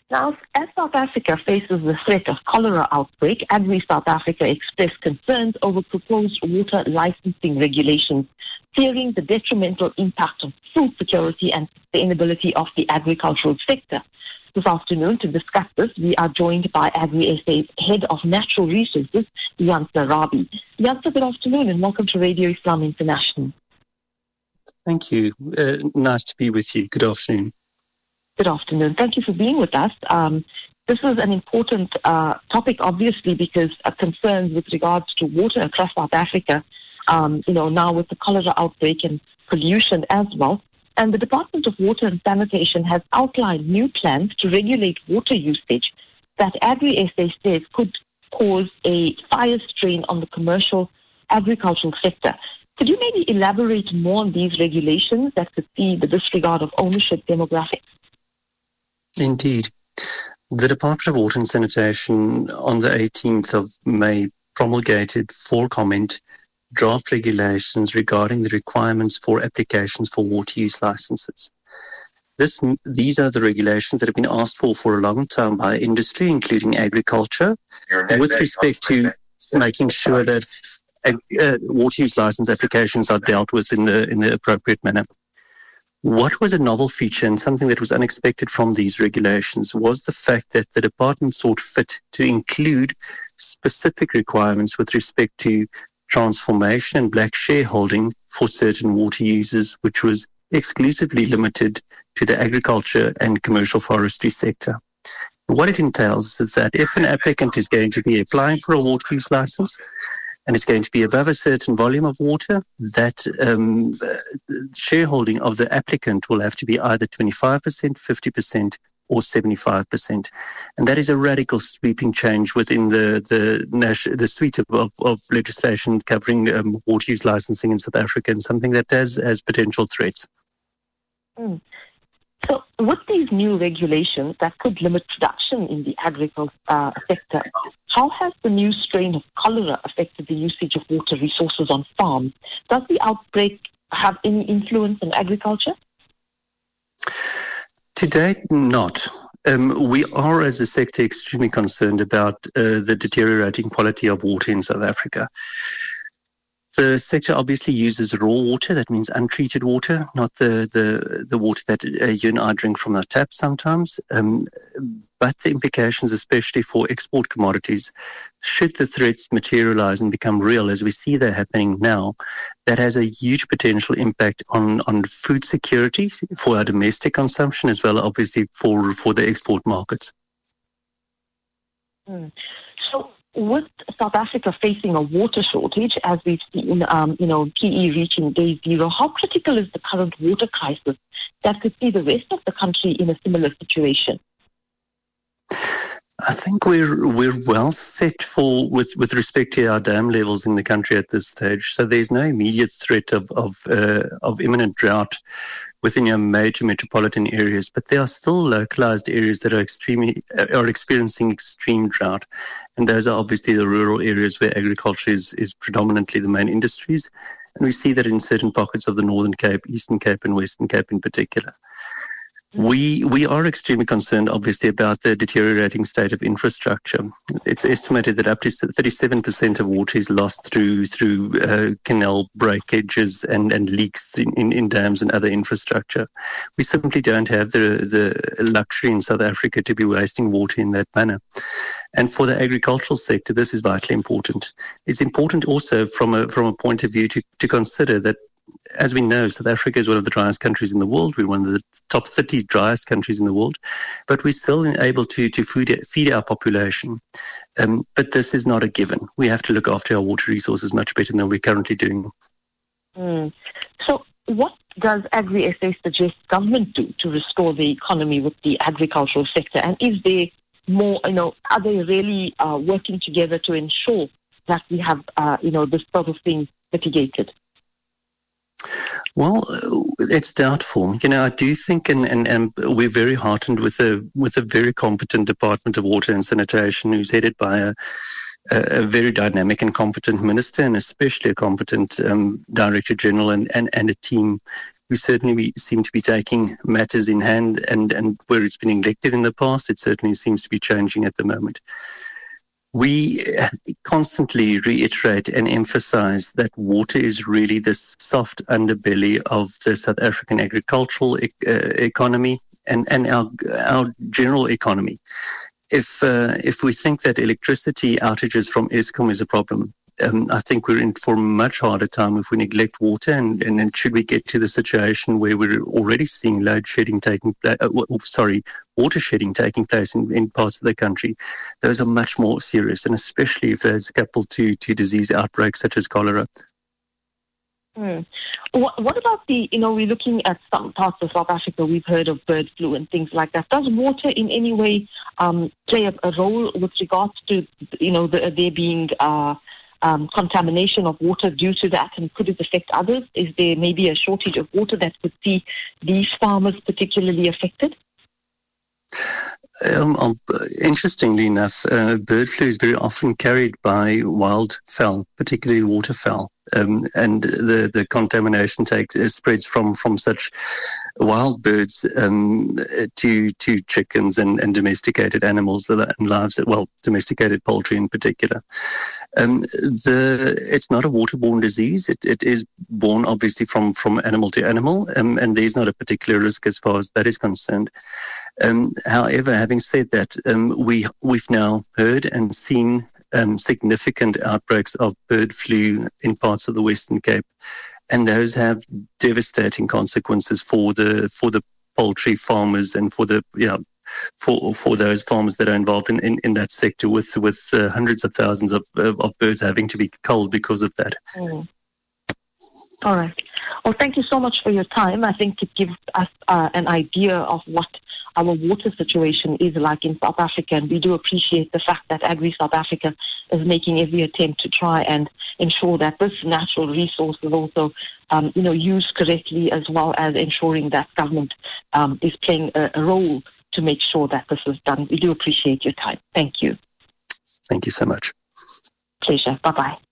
Now, as South Africa faces the threat of cholera outbreak, Agri South Africa expressed concerns over proposed water licensing regulations, fearing the detrimental impact on food security and sustainability of the agricultural sector. This afternoon, to discuss this, we are joined by Agri SA's Head of Natural Resources, Janse Rabie. Janse, good afternoon and welcome to Radio Islam International. Thank you. Nice to be with you. Good afternoon. Good afternoon. Thank you for being with us. This is an important topic, obviously, because concerns with regards to water across South Africa, now with the cholera outbreak and pollution as well. And the Department of Water and Sanitation has outlined new plans to regulate water usage that Agri SA says could cause a fire strain on the commercial agricultural sector. Could you maybe elaborate more on these regulations that could see the disregard of ownership demographics? Indeed. The Department of Water and Sanitation on the 18th of May promulgated for comment draft regulations regarding the requirements for applications for water use licenses. These are the regulations that have been asked for a long time by industry, including agriculture, with respect to making sure that water use license applications are dealt with in the appropriate manner. What was a novel feature and something that was unexpected from these regulations was the fact that the department thought fit to include specific requirements with respect to transformation and black shareholding for certain water users, which was exclusively limited to the agriculture and commercial forestry sector. What it entails is that if an applicant is going to be applying for a water use license and it's going to be above a certain volume of water, that shareholding of the applicant will have to be either 25%, 50%, or 75%. And that is a radical sweeping change within the suite of legislation covering water use licensing in South Africa, and something that has potential threats. So with these new regulations that could limit production in the agricultural sector, how has the new strain of cholera affected the usage of water resources on farms? Does the outbreak have any influence on agriculture? To date, not. We are, as a sector, extremely concerned about the deteriorating quality of water in South Africa. The sector obviously uses raw water, that means untreated water, not the water that you and I drink from the tap sometimes. But the implications, especially for export commodities, should the threats materialize and become real, as we see they're happening now, that has a huge potential impact on food security for our domestic consumption, as well, obviously, for the export markets. So, with South Africa facing a water shortage, as we've seen, PE reaching day zero, how critical is the current water crisis that could see the rest of the country in a similar situation? I think we're well set with respect to our dam levels in the country at this stage. So there's no immediate threat of imminent drought within your major metropolitan areas, but there are still localized areas that are experiencing extreme drought, and those are obviously the rural areas where agriculture is predominantly the main industries, and we see that in certain pockets of the Northern Cape, Eastern Cape, and Western Cape in particular. We are extremely concerned, obviously, about the deteriorating state of infrastructure. It's estimated that up to 37% of water is lost through canal breakages and leaks in dams and other infrastructure. We simply don't have the luxury in South Africa to be wasting water in that manner. And for the agricultural sector, this is vitally important. It's important also from a point of view to consider that, as we know, South Africa is one of the driest countries in the world. We're one of the top 30 driest countries in the world, but we're still able to feed our population. But this is not a given. We have to look after our water resources much better than we're currently doing. So what does Agri SA suggest government do to restore the economy with the agricultural sector? And is there more, are they really working together to ensure that we have, this sort of thing mitigated? Well, it's doubtful. I do think, and we're very heartened with a very competent Department of Water and Sanitation, who's headed by a very dynamic and competent minister, and especially a competent Director General and a team we certainly seem to be taking matters in hand, and where it's been neglected in the past, it certainly seems to be changing at the moment. We constantly reiterate and emphasize that water is really the soft underbelly of the South African agricultural economy and our general economy. If we think that electricity outages from Eskom is a problem, I think we're in for a much harder time if we neglect water, and should we get to the situation where we're already seeing water shedding taking place in parts of the country, those are much more serious, and especially if there's coupled to disease outbreaks such as cholera. What about we're looking at some parts of South Africa, we've heard of bird flu and things like that. Does water in any way play a role with regards to, there being contamination of water due to that, and could it affect others? Is there maybe a shortage of water that could see these farmers particularly affected? Interestingly enough, bird flu is very often carried by wildfowl, particularly waterfowl, and the contamination spreads from such wild birds to chickens and domesticated animals and lives, domesticated poultry in particular. It's not a waterborne disease. It is born obviously from animal to animal, and there's not a particular risk as far as that is concerned. However, having said that, we've now heard and seen significant outbreaks of bird flu in parts of the Western Cape, and those have devastating consequences for the poultry farmers and for those farmers that are involved in that sector, with hundreds of thousands of birds having to be culled because of that. All right. Well, thank you so much for your time. I think it gives us an idea of what our water situation is like in South Africa, and we do appreciate the fact that Agri South Africa is making every attempt to try and ensure that this natural resource is also used correctly, as well as ensuring that government is playing a role to make sure that this is done. We do appreciate your time. Thank you. Thank you so much. Pleasure. Bye-bye.